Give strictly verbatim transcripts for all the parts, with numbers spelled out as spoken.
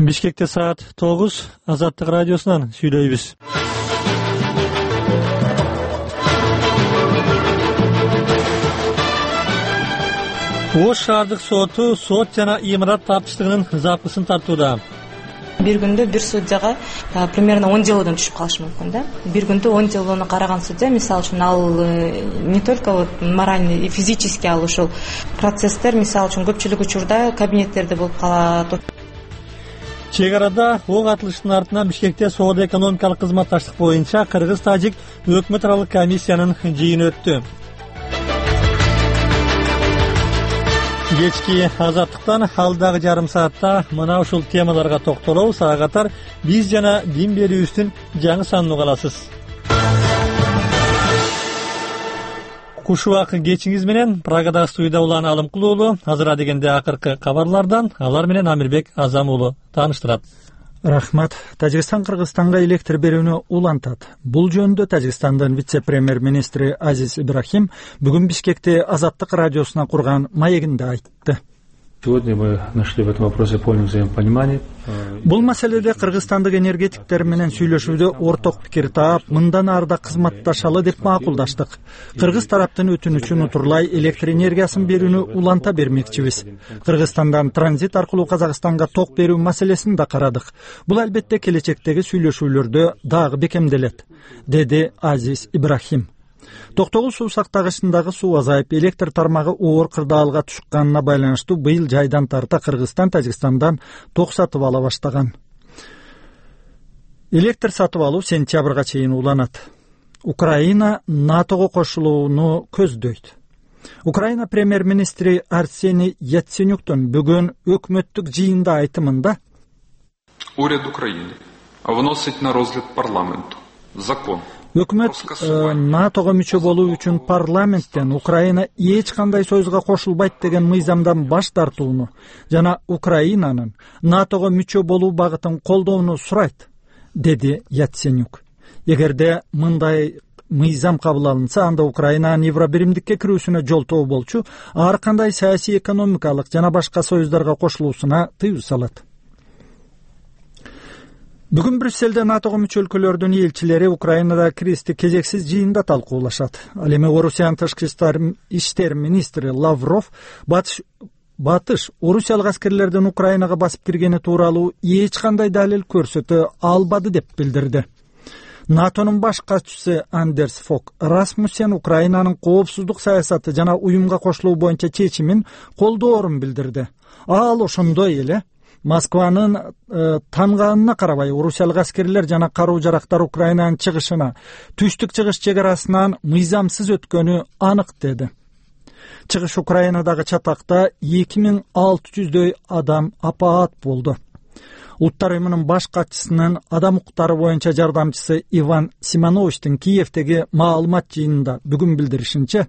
Бишкекте саат тогуз, Азаттык радиосунан сүйлөйбүз. Ош шаардык соту сот жана имарат таптыштыгынын запысын тартууда. Бир күндө бир судьяга примерно он делодон түшүп калышы мүмкүн да. Бир күндө он делону караган судья, мисалы үчүн, ал не только вот моральный и физически ал ушул процесстер, мисалы үчүн, көпчүлүк учурда кабинеттерде болуп калат. Чек арада ок атылыштын артынан Бишкекте соода экономикалык кызматташтык боюнча кыргыз-тажик өкмөт аралык комиссиянын жыйыны өттү. Кечки Азаттыктан алдагы жарым саатта мына ушул темаларга токтолобуз. Ага катар биз жана дин берүүбүздүн жаңы санын угаласыз. Куш убак кечиңиз менен Прагадагы студияда Улан Алымкулуу. Азыр дегенде акыркы кабарлардан алар менен Амирбек Азам уулу тааныштырат. Рахмат. Тажикстан Кыргызстанга электр берүүнү улантат. Бул жөнүндө Тажикстандын вице-премьер-министри Азиз Ибрахим бүгүн Бишкекте Азаттык радиосуна курган маегинде айтты. Сегодня мы нашли в этом вопросе полное взаимопонимание. Бул маселеде кыргызстандык энергетиктер менен сүйлөшүүдө орток пикир таап, мындан арда кызматташалы деп макулдаштык. Кыргыз тараптын өтүнүчүн утурлай электр энергиясын берүүнү уланта бермекчибиз. Кыргызстандан транзит аркылуу Казакстанга ток берүү маселесин да карадык. Бул албетте келечектеги сүйлөшүүлөрдө дагы бекемделет, деди Азиз Ибрахим. Токтогул суу сактагычындагы суу азайып, электр тармагы оор кырдаалга түшкөнүнө байланыштуу быйыл жайдан тарта Кыргызстан Тажикстандан ток сатып ала баштаган. Электр сатып алуу сентябрга чейин уланат. Украина НАТОго кошулууну көздөйт. Украина премьер-министри Арсений Яценюктун бүгүн өкмөттүк жыйында айтымында: Уряд Украины вносит на розгляд парламенту закон. Өкмөт НАТОго мүчө болуу үчүн парламенттен Украина эч кандай союзга кошулбайт деген мыйзамдан баш тартууну жана Украинанын НАТОго мүчө болуу багытын колдоону сурайт, деди Яценюк. Эгерде мындай мыйзам кабыл алынса, анда Украинанын Евробиримдикке кирүүсүнө жолтоо болчу, ар кандай саясий, экономикалык жана башка союздарга кошулуусуна тыюу салат. Бүгүн Брюсселде НАТОго мүчө өлкөлөрдүн элчилери Украинада кризисти кезексиз жыйында талкуулашат. Ал эми Орусиянын тышкы иштер министри Лавров батыш батыш орусиялык аскерлердин Украинага басып киргени тууралуу эч кандай далил көрсөтө албады деп билдирди. НАТОнун баш катчысы Андерс Фок Расмуссен Украинанын коопсуздук саясаты жана уюмга кошулуу боюнча чечимин колдоорун билдирди. Ал ошондой эле Москванын э, танганына карабай орусиялык аскерлер жана каруу жарактар Украинанын чыгышына, түштүк чыгыш чек арасынан мыйзамсыз өткөнү анык, деди. Чыгыш Украинадагы чатакта эки миң алты жүздөй адам апаат болду. Улуттар уюмунун баш катчысынын адам укуктары боюнча жардамчысы Иван Симоновичтин Киевдеги маалымат жыйынында бүгүн билдиришинче,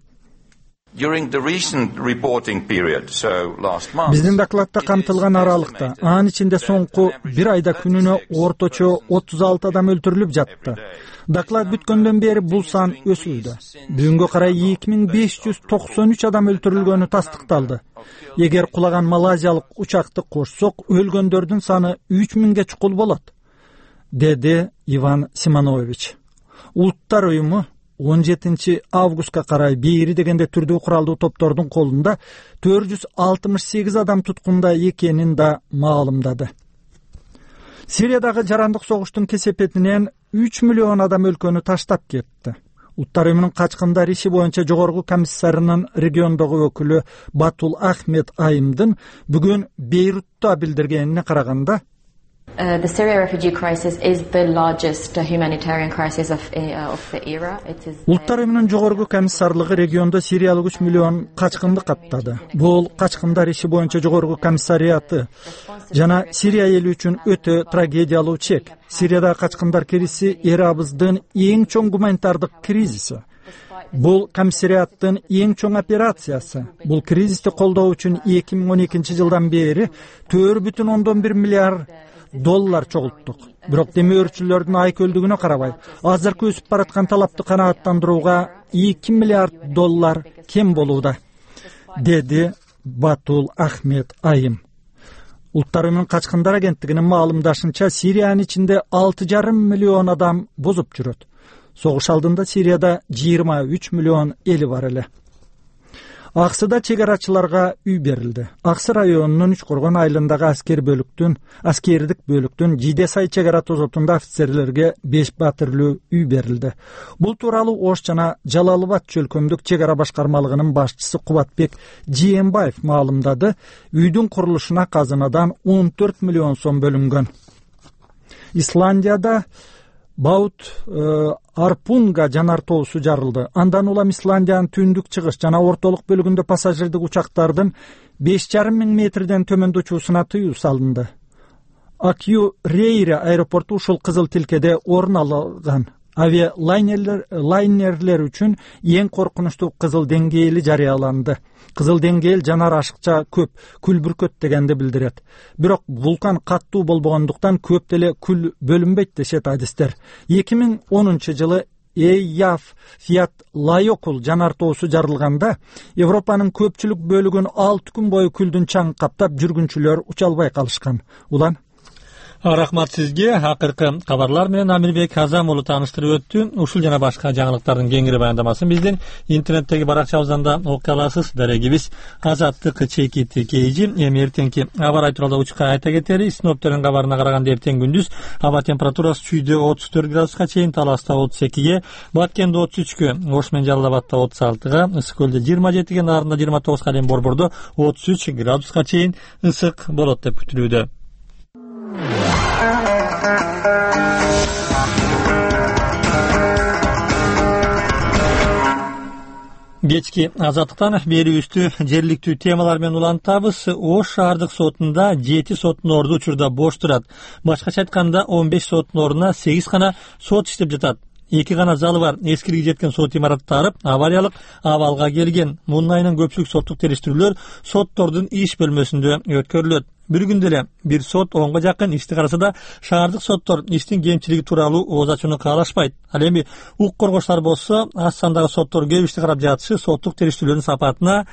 биздин докладда камтылган аралыкта, анын ичинде соңку бир айда күнүнө орточо отуз алты адам өлтүрүлүп жатты. Доклад бүткөндөн бери бул сан өсүүдө. Бүгүнгө карай эки миң беш жүз токсон үч адам өлтүрүлгөнү тастыкталды. Эгер кулаган малайзиялык учакты кошсок, өлгөндөрдүн саны үч миңге чукул болот, деди Иван Симонович. Улуттар уюму он жетинчи августка карай бери дегенде түрдүү куралдуу топтордун колунда төрт жүз алтымыш сегиз адам туткунда экенин да маалымдады. Сириядагы жарандык согуштун кесепетинен үч миллион адам өлкөнү таштап кетти. Улуттар уюмунун качкындар иши боюнча жогорку комиссарынын региондогу өкүлү Батул Ахмед Айымдын бүгүн Бейрутта билдиргенине караганда, Uh, the Syria refugee crisis is the largest uh, humanitarian crisis of, uh, of the era. It is. Улуттар уюмунун жогорку комиссарлыгы региондо сириялык үч миллион качкынды каттады. Бул качкындар иши боюнча жогорку комиссариаты жана Сирия эли үчүн өтө трагедиялуу чек. Сириядагы качкындар кризи эрабыздын эң чоң гуманитардык кризиси. Бул комиссариаттын эң чоң операциясы. Бул кризисти колдоо үчүн эки миң он экинчи жылдан бери төрт бүтүн ондон бир миллиард доллар чогулттук. Бирок демөөрчүлөрдүн айкөлдүгүнө карабай, азыркы өсүп бараткан талапты канааттандырууга эки миллиард доллар кем болууда, деди Батул Ахмед Айым. Улуттар Уюмунун качкындар агенттигинин маалымдашынча Сириянын ичинде алты жарым миллион адам бузуп жүрөт. Согуш алдында Сирияда жыйырма үч миллион эли бар эле. Аксыда чегарачыларга үй берилди. Аксы районунун Үч Коргон айылындагы аскер бөлүктүн, аскердик бөлүктүн Жидесай чегара тозотунда офицерлерге беш батирлүү үй берилди. Бул тууралуу Ош жана Жалалабад чөлкөмдүк чегара башкармалыгынын башчысы Кубатбек Жиенбаев маалымдады. Үйдүн курулушуна казынадан он төрт миллион сом бөлүнгөн. Исландияда Баут э, Арпунга жанар тоосу жарылды. Андан улам Исландиянын түндүк чыгыш жана ортолук бөлүгүндө пассажирдик учактардын беш жарым миң метрден төмөндө учуусуна тыюу салынды. Акью Рейре аэропорту ушул кызыл тилкеде орун алган. Авиалайнерлер лайнерлер үчүн эң коркунучтуу кызыл деңгээли жарыяланды. Кызыл деңгээл жанар ашыкча көп, күл бүркөт дегенди билдирет. Бирок вулкан каттуу болбогондуктан көп деле күл бөлүнбөйт дешет адистер. эки миң онунчу жылы Эйяф Фиат Лайокул жанар тоосу жарылганда Европанын көпчүлүк бөлүгүн алты күн бою күлдүн чаң каптап жүргүнчүлөр уча албай калышкан. Улан Рахмат сизге. Акыркы кабарлар менен Амирбек Азам уулу тааныштырып өттү. Ушул жана башка жаңылыктардын кеңири баяндамасын биздин интернеттеги баракчабыздан да окуй аласыз. Дарегибиз Азаттык чекит кейжи. Эми эртеңки аба ырайы тууралуу учка айта кетери. Синоптиктердин кабарына караганда эртең күндүз аба температурасы чүйдө отуз төрт градуска чейин, Таласта отуз экиге, Баткенде отуз үчкө, Ош менен Жалал-Абадта отуз алтыга, Ысык көлдө жыйырма жетиге, Нарында жыйырма тогузга дейин, Борбордо отуз үч градуска чейин ысык болот деп күтүлүүдө. Кечки Азаттыктан берүүбүздү жергиликтүү темалар менен улантабыз. Ош шаардык сотунда жети соттун орду учурда бош турат. Башкача айтканда он беш соттун ордуна сегиз гана сот иштеп жатат. Эки гана залы бар. Эскириги жеткен сот имараттары авариялык абалга келген. Мунун айынан көпчүлүк соттук териштирүүлөр соттордун иш бөлмөсүндө өткөрүлөт. Bir günde эле bir сот онго жакын ишти караса да шаардык соттор иштин кемчилиги тууралуу ооз ачууну каалашпайт. Ал эми укук коргоочулар болсо аз сандагы соттор көп ишти карап жатышы соттук териштирүүлөрдүн сапатына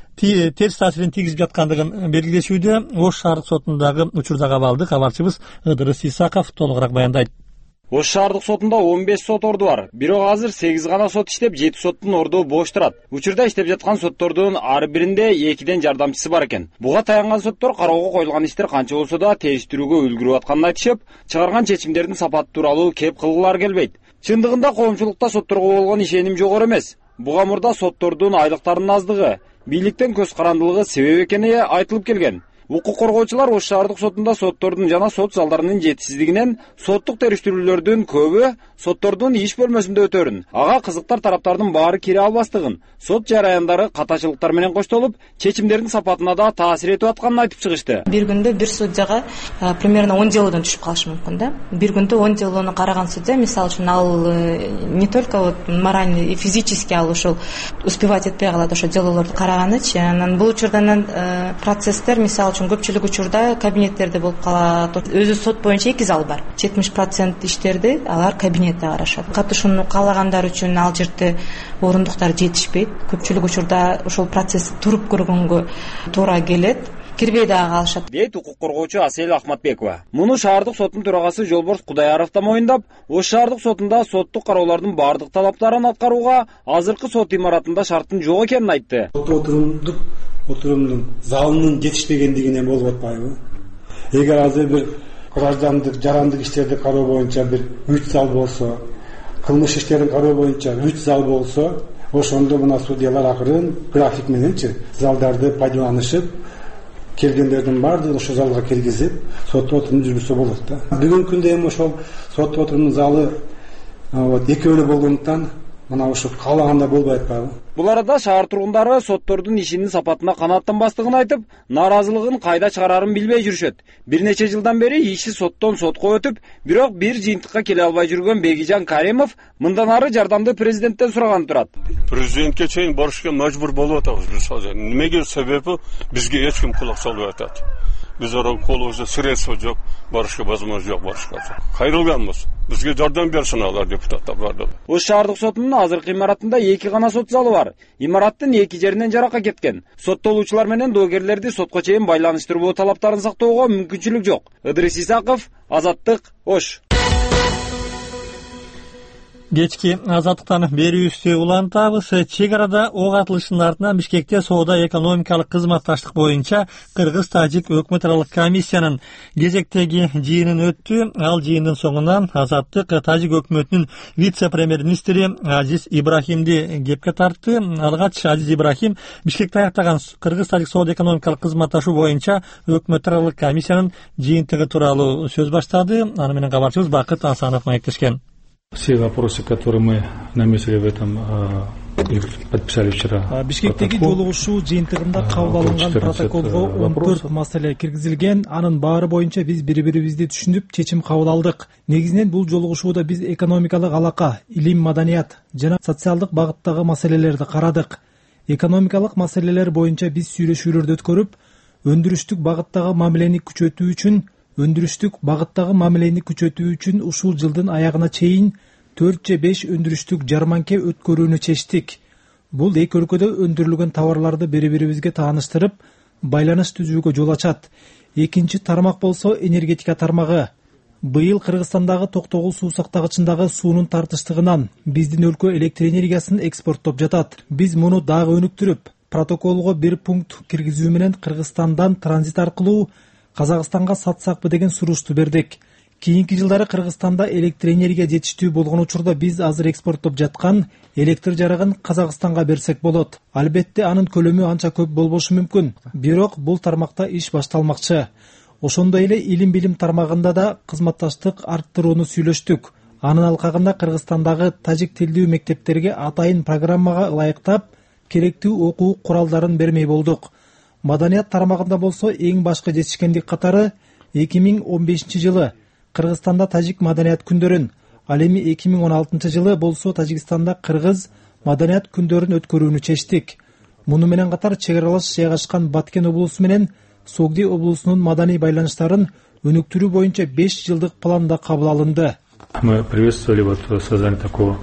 терс таасирин тийгизип жаткандыгын белгилешүүдө. Ош шаардык сотундагы учурдагы абалды кабарчыбыз Ыдырыс Исаков толугураак баяндайт. Ош шаардык сотунда он беш сот орду бар. Бирок азыр сегиз гана сот иштеп, жети соттун орду бош турат. Учурда иштеп жаткан соттордун ар биринде экиден жардамчысы бар экен. Буга таянган соттор кароого коюлган иштер канча болсо да териштирүүгө үлгүрүп атканын айтышып, чыгарган чечимдердин сапаты тууралуу кеп кылгылар келбейт. Чындыгында коомчулукта сотторго болгон ишеним жогору эмес. Буга мурда соттордун айлыктарынын аздыгы, бийликтин көз карандылыгы себеп экени айтылып келген. Укук коргоочулар Ош шаардык сотунда соттордун жана сот залдарынын жетишсиздигинен соттук териштирүүлөрдүн көбү соттордун иш бөлмөсүндө өтөрүн, ага кызыктар тараптардын баары кире албастыгын, сот жараяндары катачылыктар менен коштолуп, чечимдердин сапатына да таасир этип атканын айтып чыгышты. Бир күндө бир судьяга примерно он делодон түшүп калышы мүмкүн да. Бир күндө он делону караган судья, мисалы үчүн, ал не только вот морально и физически ал ушул успевать этпей калат ошо делолорду караганычы. Анан бул учурдан процесстер, мисалы үчүн, көпчүлүк учурда кабинеттерде болуп калат. Өзү сот боюнча эки зал бар. жетимиш процент иштерди алар кабинетте карашат. Катышууну каалагандар үчүн ал жерде орундуктар жетишпейт. Көпчүлүк учурда ошол процесс туруп көргөнгө туура келет. Кирбей дагы калышат, дейт укук коргоочу Асель Ахматбекова. Муну шаардык соттун төрагасы Жолборс Кудайаров да моюндап, Ош шаардык сотунда соттук кароолордун бардык талаптарын аткарууга азыркы сот имаратында шарттын жок экенин айтты. Отурумдук отурумдун залынын жетишпегендигине болуп атпайбы? Эгер азыр бир граждандык, жарандык иштерди кароо боюнча бир үч зал болсо, кылмыш иштерин кароо боюнча үч зал болсо, ошондо мына судьялар акырын график мененчи залдарды пайдаланышып, келгендердин баардыгын ошол залга киргизип, сот отурумун жүргүзсө болот да. Бүгүнкү күндө эми ошол сот отурумунун залы экөө эле болгондуктан мына ошо каалаганда болбой атпайбы? Бул арада шаар тургундары соттордун ишинин сапатына канааттанбастыгын айтып, нааразылыгын кайда чыгарарын билбей жүрүшөт. Бир нече жылдан бери иши соттон сотко өтүп, бирок бир жыйынтыкка келе албай жүргөн Бегижан Каримов мындан ары жардамды президенттен сураган турат. Президентке чейин барышка мажбур болуп атабыз. Мисалы, немеге себеби бизге эч ким кулак салбай атат. Биз ora колубузда средства жок, барышка возможность жок, барышка. Кайрылганбыз. Бизге жардам берсин алар депутаттар барды. Ош шаардык сотунун азыркы имаратында эки гана сот залы бар. Имараттын эки жеринен жаракка кеткен. Соттолуучулар менен доогерлерди сотко чейин байланыштыруу талаптарын сактоого мүмкүнчүлүк жок. Ыдырыс Исаков, Азаттык, Ош. Кечки азаттыктан берүүбүздү улантабыз. Чек арада ок атылышынын артынан Бишкекте соода экономикалык кызматташтык боюнча Кыргыз-Тажик өкмөт аралык комиссиянын кезектеги жыйынын өттү. Ал жыйындын соңунан Азаттык Тажик өкмөтүнүн вице-премьер-министри Азиз Ибрахимди кепке тартты. Алгач Азиз Ибрахим Бишкекте аяктаган Кыргыз-Тажик соода экономикалык кызматташуу боюнча өкмөт аралык комиссиянын жыйынтыгы тууралуу сөз баштады. Аны менен кабарчыбыз Бакыт Асанов маектешкен. Все вопросы, которые мы наметили в этом и подписали вчера. Бишкектеги жолугушуу жыйынтыгында кабыл алынган протоколго он төрт маселе киргизилген. Анын баары боюнча биз бири-бирибизди түшүнүп, чечим кабыл алдык. Негизинен бул жолугушууда биз экономикалык алака, илим, маданият жана социалдык багыттагы маселелерди карадык. Экономикалык маселелер боюнча биз сүйлөшүүлөрдү өткөрүп, өндүрүштүк багыттагы мамилени күчөтүү үчүн өндүрүштүк багыттагы мамилени күчөтүү үчүн ушул жылдын аягына чейин төрт же беш өндүрүштүк жарманке өткөрүүнү чечтик. Бул эки өлкөдө өндүрүлгөн товарларды бири-бирибизге тааныштырып, байланыш түзүүгө жол ачат. Экинчи тармак болсо энергетика тармагы. Быйыл Кыргызстандагы токтогул суу сактагычындагы суунун тартыштыгынан биздин өлкө электр энергиясын экспорттоп жатат. Биз муну дагы өнүктүрүп, протоколго бир пункт киргизүү менен Кыргызстандан транзит аркылуу Казакстанга сатсакпы деген суроошту бердик. Кийинки жылдары Кыргызстанда электр энергия жетиштүү болгон учурда биз азыр экспорттоп жаткан электр жарыгын Казакстанга берсек болот. Албетте анын көлөмү анча көп болбошу мүмкүн, бирок бул тармакта иш башталмакчы. Ошондой эле илим билим тармагында да кызматташтык арттырууну сүйлөштүк. Анын алкагында Кыргызстандагы тажик тилдүү мектептерге атайын программага ылайыктап, керектүү окуу куралдарын бермей болдук. Маданият тармагында болсо эң башкы жетишкендик катары эки миң он бешинчи жылы Кыргызстанда тажик маданият күндөрүн, ал эми эки миң он алтынчы жылы болсо Тажикстанда кыргыз маданият күндөрүн өткөрүүнү чечтик. Муну менен катар чек аралаш жайгашкан Баткен облусу менен Согди облусунун маданий байланыштарын өнүктүрүү боюнча беш жылдык план да кабыл алынды. Мы приветствовали вот создание такого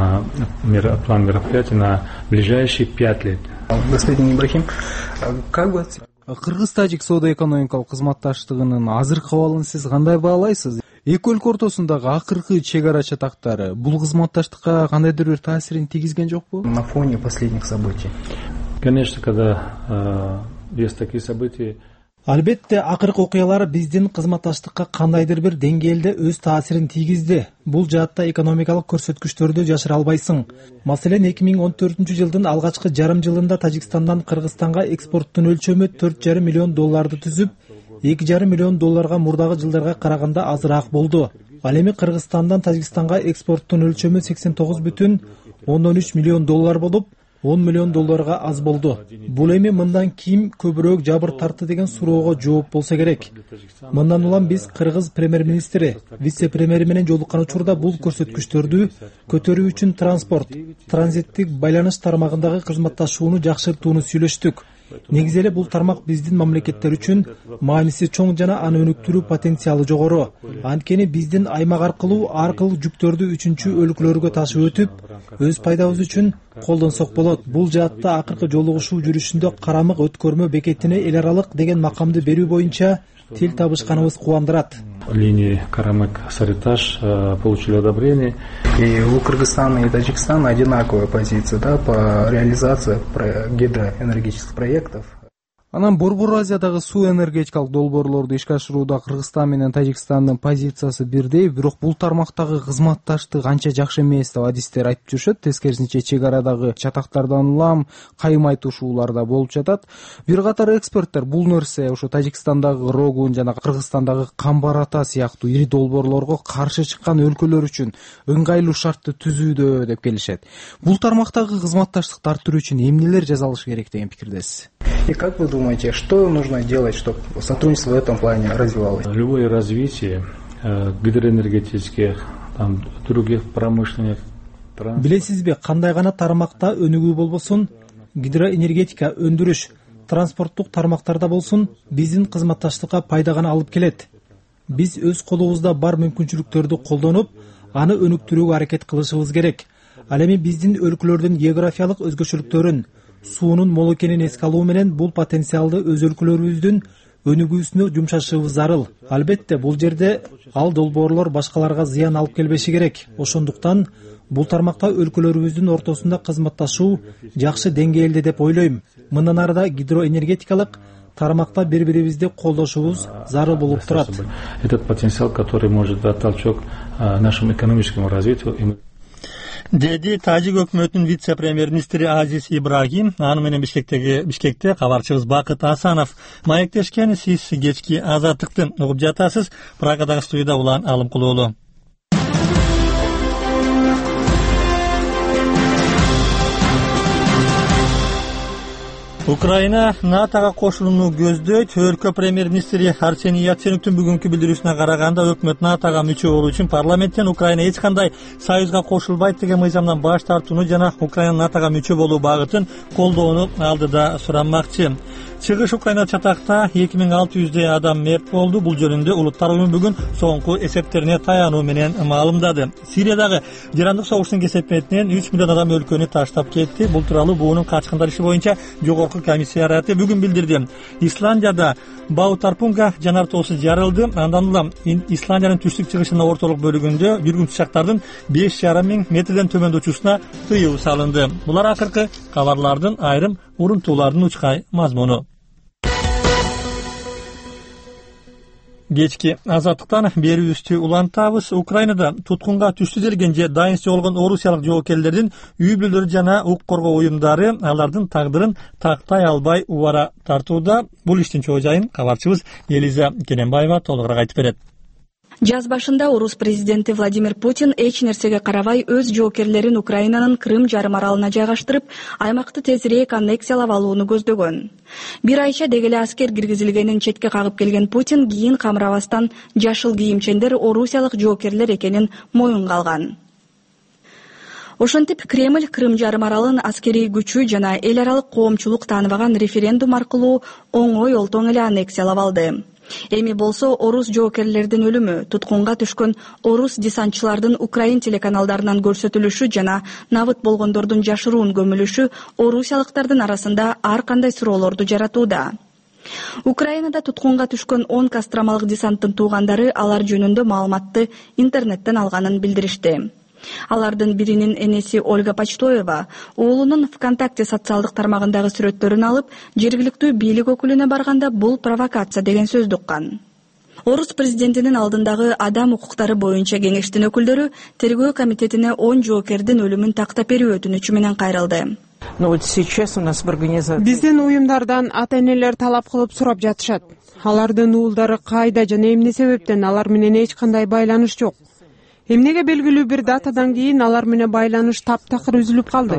э, плана мероприятий на ближайшие пять лет. Господин Ибрахим, как бы Кыргыз-Тажик соода экономикалык кызматташтыгынын азыркы абалын сиз кандай баалайсыз? Эки өлкө ортосундагы акыркы чек ара чатактары бул кызматташтыкка кандайдыр бир таасирин тийгизген жокпу? На фоне последних событий. Конечно, когда э, есть такие события. Албетте, акыркы окуялар биздин кызматташтыкка кандайдыр бир деңгээлде өз таасирин тийгизди. Бул жаатта экономикалык көрсөткүчтөрдү жашыра албайсың. Маселен, эки миң он төртүнчү жылдын алгачкы жарым жылында Тажикстандан Кыргызстанга экспорттун өлчөмү төрт жарым миллион долларды түзүп, эки жарым миллион долларга мурдагы жылдарга караганда азыраак болду. Ал эми Кыргызстандан Тажикстанга экспорттун өлчөмү сексен тогуз бүтүн ондон үч миллион доллар болуп, он миллион долларга аз болду. Бул эми мындан кийин көбүрөөк жабыр тартты деген суроого жооп болсо керек. Мындан улам биз Кыргыз премьер-министри, вице-премьери менен жолуккан учурда бул көрсөткүчтөрдү көтөрүү үчүн транспорт, транзиттик байланыш тармагындагы кызматташууну жакшыртууну сүйлөштүк. Негизи эле бул тармак биздин мамлекеттер үчүн мааниси чоң жана аны өнүктүрүү потенциалы жогору. Анткени биздин аймак аркылуу аркылуу жүктөрдү үчүнчү өлкөлөргө ташып өтүп, өз пайдабыз үчүн колдонсок болот. Бул жаатта акыркы жолугушуу жүрүшүндө карамык өткөрмө бекетине эл аралык деген макамды берүү боюнча тил табышканыбыз кубандырат. Линии Карамык-Сарыташ получили одобрение. И у Кыргызстана и Таджикистана одинаковая позиция, да, по реализации гидроэнергетических проектов. Анан Борбор Азиядагы суу энергетикалык долбоорлорду ишке ашырууда Кыргызстан менен Тажикстандын позициясы бирдей, бирок бул тармактагы кызматташтык анча жакшы эмес деп адистер айтып жүрүшөт. Тескерисинче чек арадагы чатактардан улам кайым айтышуулар да болуп жатат. Бир катар эксперттер бул нерсе ошо Тажикстандагы Рогун жана Кыргызстандагы Камбар Ата сыяктуу ири долбоорлорго каршы чыккан өлкөлөр үчүн ыңгайлуу шартты түзүүдө деп келишет. Бул тармактагы кызматташтыкты арттыруу үчүн эмнелер жасалышы керек деген пикирдесиз? И как вы думаете, что нужно делать, чтобы сотрудничество в этом плане развивалось? Любое развитие э, гидроэнергетических, там, других промышленных транспортов. Билесизби, кандай гана тармакта өнүгүү болбосун, гидроэнергетика, өндүрүш, транспорттук тармактарда болсун биздин кызматташтыкка пайда гана алып келет. Биз өз колубузда бар мүмкүнчүлүктөрдү колдонуп, аны өнүктүрүүгө аракет кылышыбыз керек. Ал эми биздин өлкөлөрдүн географиялык өзгөчөлүктөрүн, суунун мол экенин эске алуу менен бул потенциалды өз өлкөлөрүбүздүн өнүгүүсүнө жумшашыбыз зарыл. Албетте, бул жерде ал долбоорлор башкаларга зыян алып келбеши керек. Ошондуктан бул тармакта өлкөлөрүбүздүн ортосунда кызматташуу жакшы деңгээлде деп ойлойм. Мындан ары да гидроэнергетикалык тармакта бири-бирибизди колдошубуз зарыл болуп турат. Этот потенциал, который может дать толчок нашему экономическому развитию. Деди Тажик өкмөтүнүн вице-премьер-министри Азиз Ибрагим, аны менен Бишкектеги Бишкекте кабарчыбыз Бакыт Асанов. Маектешкен сиз кечки азаттыкты угуп жатасыз. Прагадагы студияда Улан Алымкулуулу. Украина НАТОга кошулууну көздөйт. Өлкө премьер-министри Арсений Яценюктун бүгүнкү билдирүүсүнө караганда, өкмөт НАТОга мүчө болуу үчүн парламенттен Украина эч кандай союзга кошулбайт деген мыйзамдан баш тартууну жана Украина НАТОга мүчө болуу багытын колдоону алдыда суранмакчы. Чыгыш Украина чатакта эки миң алты жүздөй адам мерт болду. Бул жөнүндө Улуттар уюму бүгүн соңку эсептерине таянуу менен маалымдады. Сириядагы жарандык согуштун кесепетинен үч миллион адам өлкөнү таштап кетти. Бул тууралуу буунун качкындар иши боюнча жогорку комиссариаты бүгүн билдирди. Исландияда Баутарпунга жанар тоосу жарылды. Андан улам Исландиянын түштүк чыгышына ортолук бөлүгүндө жүргүнчү учактардын беш жарым миң метрден төмөндө учуусуна тыюу салынды. Булар акыркы кабарлардын айрым урунтуулардын учкай мазмуну. Кечки азаттыктан берүүбүздү улантабыз. Украинада туткунга түштү делген же дайын жоголгон орусиялык жоокерлердин үй бүлөлөрү жана укук коргоо уюмдары алардын тагдырын тактай албай убара тартууда. Бул иштин чоо жайын кабарчыбыз Элиза Кененбаева толугураак айтып берет. Жаз башында орус президенти Владимир Путин эч нерсеге карабай өз жоокерлерин Украинанын Крым жарым аралына жайгаштырып, аймакты тезирээк аннексиялап алууну көздөгөн. Бир айча дегеле аскер киргизилгенин четке кагып келген Путин кийин камырабастан жашыл кийимчендер орусиялык жоокерлер экенин моюнга алган. Ошентип Кремль Крым жарым аралын аскерий күчү жана эл аралык коомчулук тааныбаган референдум аркылуу оңой олтоң эле аннексиялап алды. Эми болсо орус жоокерлердин өлүмү, туткунга түшкөн орус десантчылардын Украин телеканалдарынан көрсөтүлүшү жана набыт болгондордун жашыруун көмүлүшү орусиялыктардын арасында ар кандай суроолорду жаратууда. Украинада туткунга түшкөн он костромалык десанттын туугандары алар жөнүндө маалыматты интернеттен алганын билдиришти. Алардын биринин энеси Ольга Почтоева уулунун ВКонтакте социалдык тармагындагы сүрөттөрүн алып, жергиликтүү бийлик өкүлүнө барганда бул провокация деген сөздү уккан. Орус президентинин алдындагы адам укуктары боюнча кеңештин өкүлдөрү тергөө комитетине он жоокердин өлүмүн тактап берүү өтүнүчү менен кайрылды. Биздин уюмдардан ата-энелер талап кылып сурап жатышат. Алардын уулдары кайда жана эмне себептен алар менен эч кандай байланыш жок. Эмнеге белгилүү бир датадан кийин алар менен байланыш таптакыр үзүлүп калды.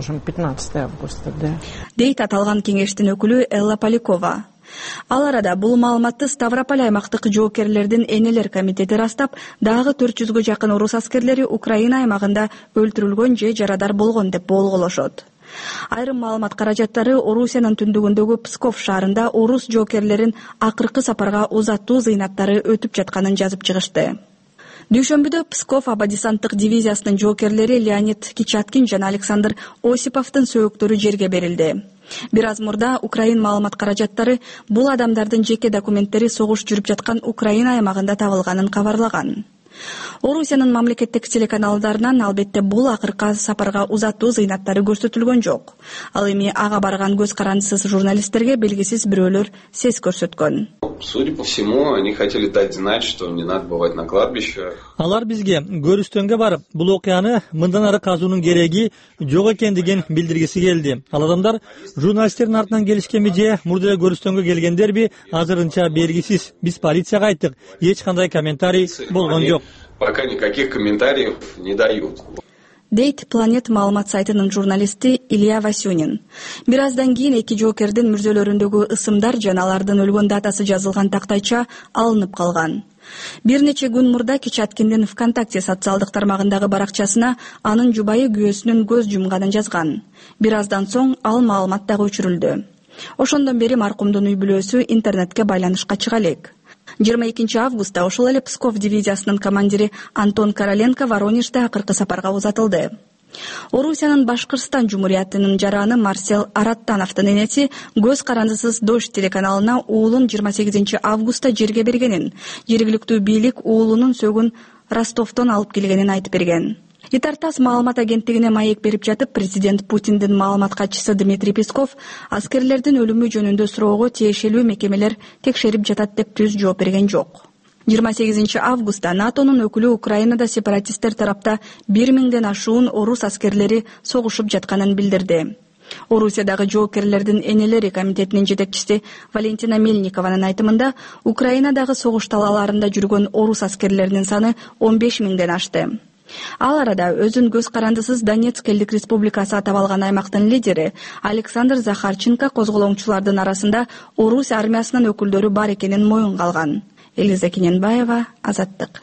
Дейт аталган кеңештин өкүлү Элла Полякова. Ал арада бул маалыматты Ставрополь аймактык жоокерлердин энелер комитети растап, дагы төрт жүзгө жакын орус аскерлери Украина аймагында өлтүрүлгөн же жарадар болгон деп болголошот. Айрым маалымат каражаттары Орусиянын түндүгүндөгү Псков шаарында орус жоокерлерин акыркы сапарга узаттуу зыйнаттары өтүп жатканын жазып чыгышты. Дүйшөмбүдө Псков аба десанттык дивизиясынын жоокерлери Леонид Кичаткин жана Александр Осиповдун сөөктөрү жерге берилди. Бир аз мурда Украин маалымат каражаттары бул адамдардын жеке документтери согуш жүрүп жаткан Украина аймагында табылганын кабарлаган. Орусиянын мамлекеттик телеканалдарынан албетте бул акыркы сапарга узаттуу зыйнаттары көрсөтүлгөн жок. Ал эми ага барган көз карандысыз журналисттерге белгисиз бирөөлөр сес көрсөткөн. Судя по всему, они хотели дать знать, что не надо бывать на кладбищах. Алар бизге көрүстөнгө барып, бул окуяны мындан ары казуунун кереги жок экендигин билдиргиси келди. Ал адамдар журналисттердин артынан келишкенби же мурда эле көрүстөнгө келгендерби азырынча белгисиз. Биз полицияга айттык, эч кандай комментарий болгон жок. Пока никаких комментариев не дают. Дейт Планет маалымат сайтынын журналисти Илья Васюнин. Бир аздан кийин эки жоокердин мүрзөлөрүндөгү ысымдар жана алардын өлгөн датасы жазылган тактайча алынып калган. Бир нече күн мурда Кичаткиндин ВКонтакте социалдык тармагындагы баракчасына анын жубайы күйөөсүнүн көз жумганын жазган. Бир аздан соң ал маалымат дагы өчүрүлдү. Ошондон бери маркумдун үй бүлөсү интернетке байланышка чыга элек. жыйырма экинчи августта ошол эле Псков дивизиясынын командири Антон Короленко Воронежде акыркы сапарга узатылды. Орусиянын Башкырстан Жумуриятынын жараны Марсел Араттановдун энеси Көз карандысыз Дождь телеканалына уулун жыйырма сегизинчи августта жерге бергенин, жергиликтүү бийлик уулунун сөгүн Ростовдон алып келгенин айтып берген. Итартас маалымат агенттигине маек берип жатып, президент Путиндин маалымат катчысы Дмитрий Песков аскерлердин өлүмү жөнүндө суроого тиешелүү мекемелер текшерип жатат деп түз жооп берген жок. жыйырма сегизинчи августта НАТОнун өкүлү Украинада сепаратисттер тарапта бир миңден ашуун орус аскерлери согушуп жатканын билдирди. Орусиядагы жоокерлердин энелери комитетинин жетекчиси Валентина Мельникованын айтымында, Украинадагы согуш талааларында жүргөн орус аскерлеринин саны он беш миңден ашты. Ал арада өзүн көз карандысыз Донецк элдик республикасы атап алган аймактын лидери Александр Захарченко козголоңчулардын арасында орус армиясынын өкүлдөрү бар экенин моюнга алган. Элиза Кененбаева, Азаттык.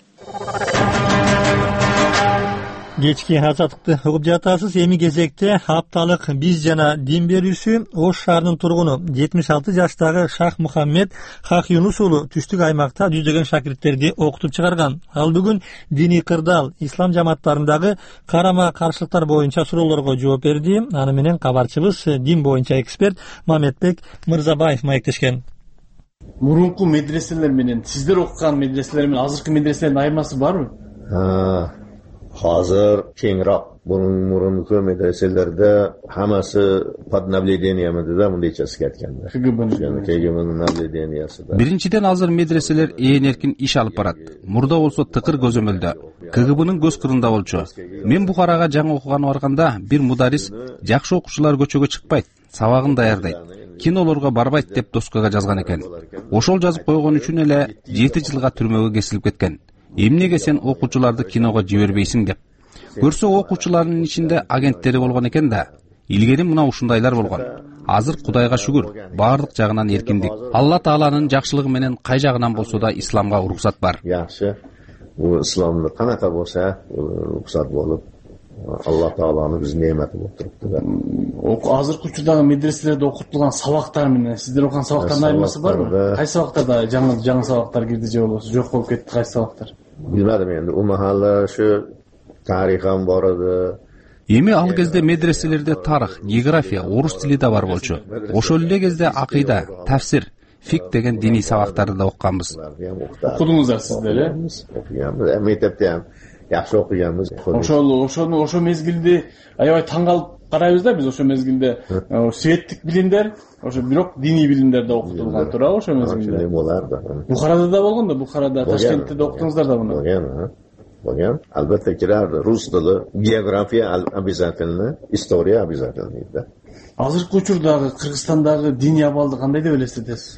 Кечки азаттыкты угуп жатасыз. Эми кезекте апталык биз жана дин берүүсү Ош шаарынын тургуну жетимиш алты жаштагы Шах Мухаммед Хак Юнус уулу түштүк аймакта жүздөгөн шакирттерди окутуп чыгарган. Ал бүгүн диний кырдаал, ислам жамааттарындагы карама каршылыктар боюнча суроолорго жооп берди. Аны менен кабарчыбыз дин боюнча эксперт Мамедбек Мырзабаев маектешкен. Мурунку медреселер менен сиздер окуган медреселер менен азыркы медреселердин айырмасы барбы? Hazır kengrak bunun murunku medreselerde hamması под наблюдениемде да мындайча искаткандар. К Г Б'нин К Г Б'нин наблюдениясы да. Биринчиден азыр медреселер ээн эркин иш алып барат. Мурда болсо тыкыр көзөмөлдө. К Г Б'нин көз кырында болчу. Мен Бухарага жаңы окуганы барганда бир мударис жакшы окуучулар көчөгө чыкпайт, сабагын даярдайт, кинолорго барбайт деп доскага жазган экен. Ошол жазып койгон үчүн эле жети жылга түрмөгө кесилип кеткен. Эмнеге сен окуучуларды киного жибербейсиң деп. Көрсө окуучулардын ичинде агенттери болгон экен да. Илгери мына ушундайлар болгон. Азыр Кудайга шүгүр, баардык жагынан эркиндик. Алла Тааланын жакшылыгы менен кай жагынан болсо да исламга уруксат бар. Жакшы. Бул исламды канака болсо, уруксат болуп, Алла Тааланын биз немети болуп турупту. Азыркы учурдагы медреселерде окутулган сабактар менен сиздер окуган сабактардын айырмасы барбы? Кайсы сабактарда жаңы жаңы сабактар кирди же болбосо жок болуп кетти кайсы сабактар? Билбедим энди. У махалла şu тарихам бар edi. Эми ал кезде медреселерде тарых, география, орус тили да бар болчу. Ошол эле кезде акыйда, тафсир, фик деген диний сабактарды да окуганбыз. Окудуңуздар сиздер, э? Окуганбыз. Мектепте жакшы окуганбыз. Ошол ошону ошо мезгилде аябай таң калып карайбыз да биз ошо мезгилде светтик билимдер, ошо бирок диний билимдер да окутулган туурабы ошо мезгилде? Болар да. Бухарада да болгон да, Бухарада, Ташкентте да окутуңуздар да муну. Болгон, болгон. Албетте кирер рус тили, география обязательно, история обязательно да. Азыркы учурдагы Кыргызстандагы диний абалды кандай деп элестетесиз?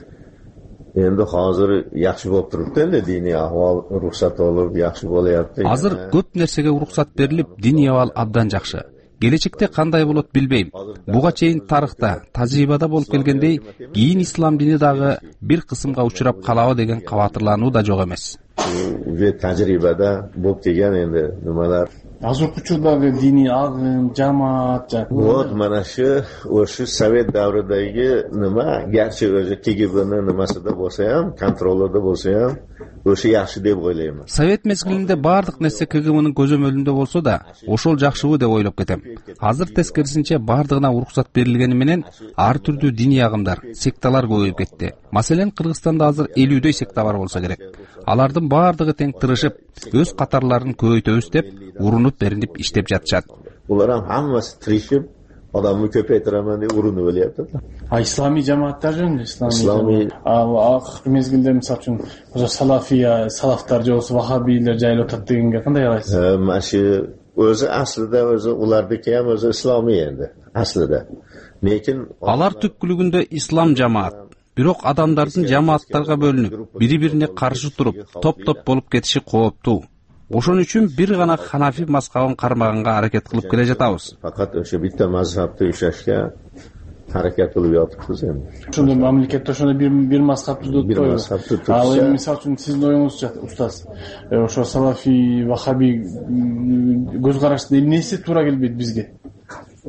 Endi hozir yaxshi bo'lib turibdi, endi diniy ahvol ruxsat olib yaxshi bo'lyapti. Азыр көп нерсеге уруксат берилип, диний абал абдан жакшы. Келечекте кандай болот билбейм. Буга чейин тарыхта, тажрыйбада болуп келгендей, кийин ислам дини дагы бир кысымга учурап калабы деген кабатырлануу да жок эмес. Уже тажрыйбада болуп келген энди немалар. Азыркы учурдагы диний агым, жамаат, вот mana shu o'sha Sovet davridagi nima, garchi o'zi K G B'ning nimasida bo'lsa ham, kontrolida bo'lsa ham, o'sha yaxshi deb o'ylayman. Совет мезгилинде баардык нерсе К Г Б'нин көзөмөлүндө болсо да, ошол жакшыбы деп ойлоп кетем. Азыр тескерисинче баардыгына уруксат берилгени менен ар түрдүү диний агымдар, секталар көбөйүп кетти. Маселен, Кыргызстанда азыр элүүдөй секта бар болсо керек. Алардын баардыгы тең тырышып, өз катарларын көбөйтөбүз деп урунуп беринип иштеп жатышат. Булар ham hammasi tirishib, odamni ko'paytiraman deb urinib o'lyapti. А исламий жамааттар жөнүндө, исламий акыркы мезгилде мисалы үчүн ошо салафия, салафтар же болсо вахабийлер жайылып атат дегенге кандай карайсыз? Mana shu o'zi aslida o'zi ulardiki ham o'zi islomiy endi, aslida. Lekin алар түпкүлүгүндө ислам жамаат. Бирок адамдардын жамааттарга бөлүнүп, бири-бирине каршы туруп, топ-топ болуп кетиши кооптуу. Ошон үчүн бир гана ханафи мазхабын кармаганга аракет кылып келе жатабыз. Факат ошо битте мазхабты ишашка аракет кылып жатырбыз эми. Ошондо мамлекетте ошондой бир бир мазхабты tutуп коюп. Ал эми мисалы үчүн сиздин оюңузча, устаз, ошо салафи, вахаби көз карашында эмнеси туура келбейт бизге?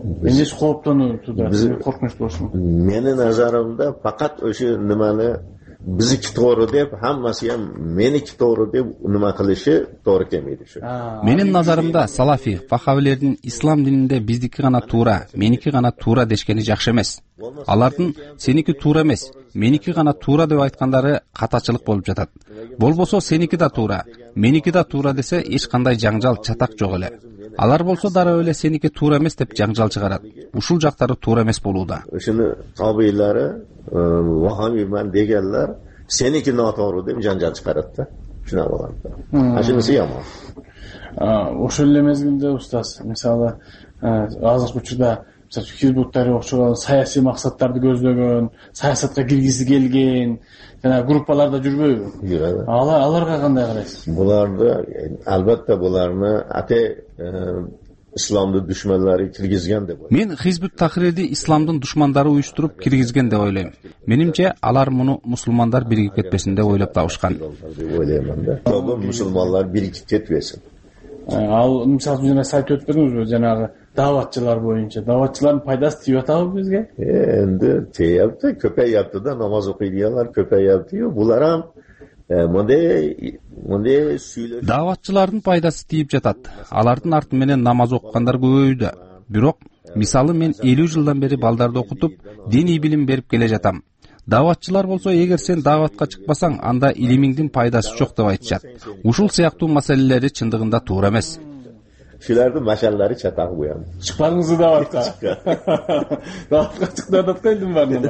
эмнеси кооптонуу туудурат, коркунуч болушун? Менин назарымда faqat o'sha nimani bizniki to'g'ri deb, hammasi ham meniki to'g'ri deb nima qilishi to'g'ri kelmaydi shu. Менин назарымда салафи фахавилердин ислам дининде биздики гана туура, меники гана туура дешкени жакшы эмес. Алардын сеники туура эмес, меники гана туура деп айткандары катачылык болуп жатат. Болбосо сеники да туура, меники да туура десе эч кандай жаңжал, чатак жок эле. Алар болсо дароо эле сеники туура эмес деп жаңжал чыгарат. Ушул жактары туура эмес болууда. Ошону табыйлары вахабийман дегенler seniki noto'g'ri deb janjal chiqaradi-da. Shuna bo'ladi. Ashunisi yomon. Ошол эле мезгилде устаз, мисалы, азыркы учурда хизбуттар окшогон саясий максаттарды көздөгөн, саясатка киргизи келген жана группаларда жүрбөйбү? Жүрөбү. Алар аларга кандай карайсыз? Буларды албетте буларны ате исламды düşmanlары киргизген деп ойлойм. Мен Хизбут Тахрирди исламдын душмандары уюштуруп киргизген деп ойлойм. Менимче алар муну мусулмандар биригип кетпесин деп ойлоп табышкан. Ойлойм да. Тобу мусулмандар биригип кетпесин. Ал мисалы жана сайт өтпөдүңүзбү, жанагы даватчылар боюнча. Даватчылардын пайдасы тийип атабы бизге? Энди тийипти, көпөйүптү да, намаз окуйдыялар көпөйүптү. Булар ham мындай мындай сүйлөп даватчылардын пайдасы тийип жатат. Алардын арты менен намаз окугандар көбөйдү. Бирок мисалы мен элүү жылдан бери балдарды окутуп, диний билим берип келе жатам. Даватчылар болсо, эгер сен даватка чыкпасаң, анда илимиңдин пайдасы жок деп айтышат. Ушул сыяктуу маселелери чындыгында туура эмес. Шулардын машаллары чатак бу эми. Чыкпаңыз даватка. Даватка чыктырып келдим бардым.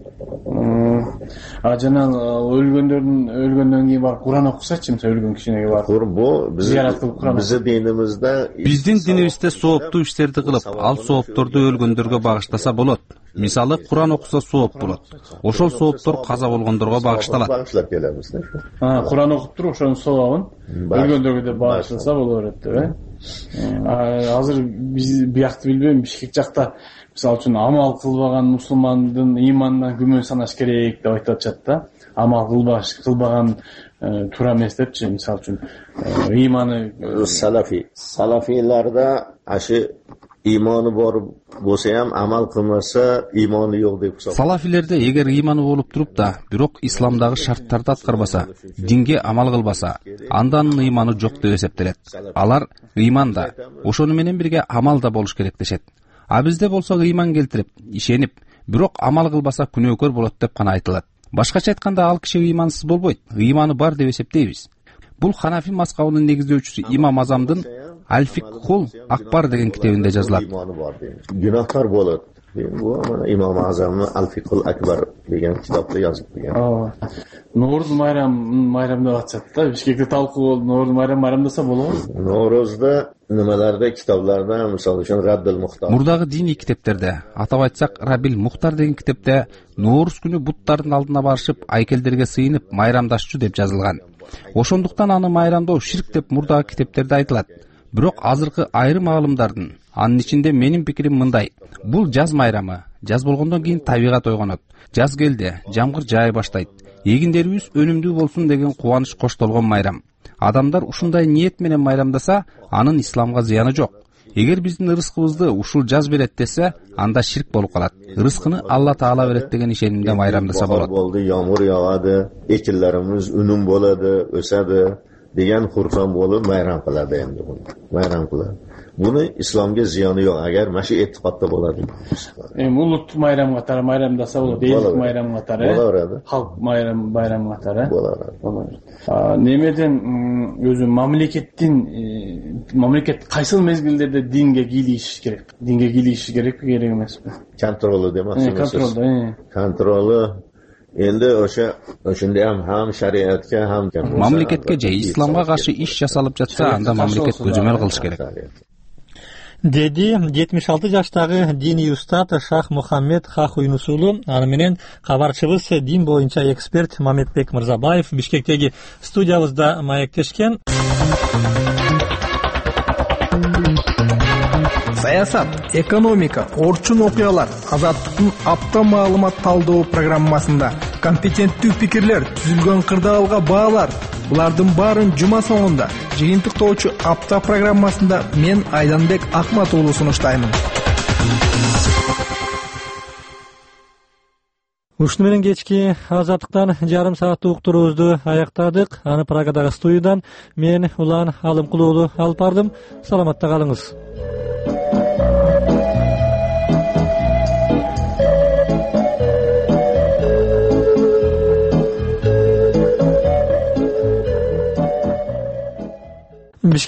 А жана өлгөндөрдүн өлгөндөн кийин барып Куран окусачы, мисалы өлгөн кишине барып. Куран бу биздин динибизде, биздин динибизде сооптуу иштерди кылып, ал соопторду өлгөндөргө багыштаса болот. Мисалы, Куран окуса сооп болот. Ошол сооптор каза болгондорго багышталат. Багыштап келебиз. А, Куран окуп туруп, ошонун сообун өлгөндөргө да багыштаса боло берет деп, э? Азыр биз биякты билбейм, Бишкек жакта мисалы үчүн амал кылбаган мусулмандын иманынан күмөн санаш керек деп айтып атышат да. Амал кылбаш, кылбаган туура эмес депчи, мисалы үчүн иманы салафи. Салафиларда ашы иманы бар болса ham amal qilmasa imoni yo'q deb hisoblaydi. Салафилерде эгер иманы болуп туруп да, бирок исламдагы шарттарды аткарбаса, динге амал кылбаса, анда анын иманы жок деп эсептелет. Алар иманда, ошону менен бирге амал да болуш керек дешет. А бизде болсо иман келтирип, ишенип, бирок амал кылбаса күнөөкөр болот деп гана айтылат. Башкача айтканда, ал киши имансыз болбойт, иманы бар деп эсептейбиз. Бул Ханафи мазхабынын негиздөөчүсү Имам Азамдын Аль-Фикхул Акбар деген китебинде жазылат. Günahkar болот. Bu İmam Azam'ın Al-Fiqhul Akbar degan kitobda yozib qo'ygan. No'ruz bayram bayramda atsa, Bishkekda talqi bo'ldi. No'ruz bayram bayramdasa bo'ladimi? No'ruzda nimalarda kitoblarda, misol uchun Raddul Muxtar. Мурдагы диний китептерде, атап айтсак, Рабил Мухтар деген китепте Ноорuz күнү буттардын алдына барышып, айкелдерге сыйынып майрамдашчу деп жазылган. Ошондуктан аны майрамдоо ширк деп мурдагы китептерде айтылат. Бирок азыркы айрым аалымдардын, анын ичинде менин пикирим мындай: бул жаз майрамы, жаз болгондон кийин табигат ойгонот. Жаз келди, жамгыр жаай баштайт. Эгиндерибиз өнүмдүү болсун деген кубаныч коштолгон майрам. Адамдар ушундай ниет менен майрамдаса, анын исламга зыяны жок. Эгер биздин ырыскыбызды ушул жаз берет десе, анда ширк болуп калат. Рызкыны Алла Таала берет деген ишенимде майрамдаса болот. Болду, yağmur yağады, ekinlerimiz unum bo'ladi, o'sadi degan xursand bo'lib bayram qiladi endi buni. Bayram qiladi. Buni islomga ziyoni yo'q agar mana shu e'tiqodda bo'ladi. Эми улут майрам катары майрамдаса болот, элдик майрам катары, болот. Халк майрам байрам катары болот. Немеден өзү мамлекеттин мамлекет кайсыл мезгилдерде динге кийлигиш керек? Динге кийлигиш керек керек эмеспи? Контролу демакчысыз. Контролду. Контролу endi o'sha o'shunda ham ham shariatga ham mamlakatga же исламга каршы иш жасалып жатса, анда мамлекет көзөмөл кылыш керек. Деди жетимиш алты жаштагы диний устат Шах Мухаммед Хахуйнус уулу, аны менен кабарчыбыз дин боюнча эксперт Мамедбек Мырзабаев Бишкектеги студиябызда маектешкен. Саясат, экономика, орчун окуялар, Азаттыктын апта маалымат талдоо программасында компетенттүү пикирлер, түзүлгөн кырдаалга баалар. Булардын баарын жума соңунда жыйынтыктоочу апта программасында мен Айданбек Акмат уулу сунуштаймын. Ушуну менен кечки Азаттыктан жарым сааттык уктуруубузду аяктадык. Аны Прагадагы студиядан мен Улан Алымкулуу уулу алып бардым. Саламатта калыңыз.